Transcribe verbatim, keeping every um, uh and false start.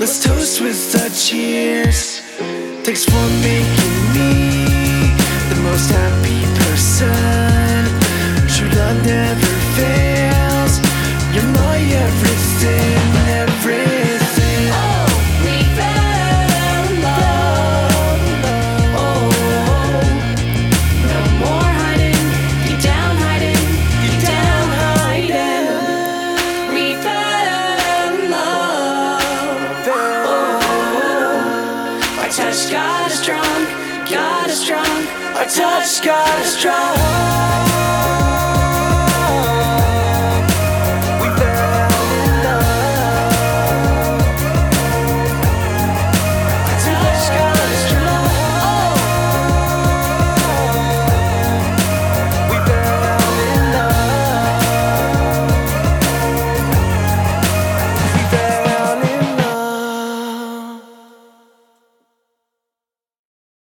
Let's toast with a cheers. Thanks for making me the most happy person. True love never fails. You're my everything, everything. Oh, we fell in love. Oh, no more hiding, deep down hiding, deep down hiding. We fell in love. Oh, our touch got us drunk, got us drunk. Our touch got us strong.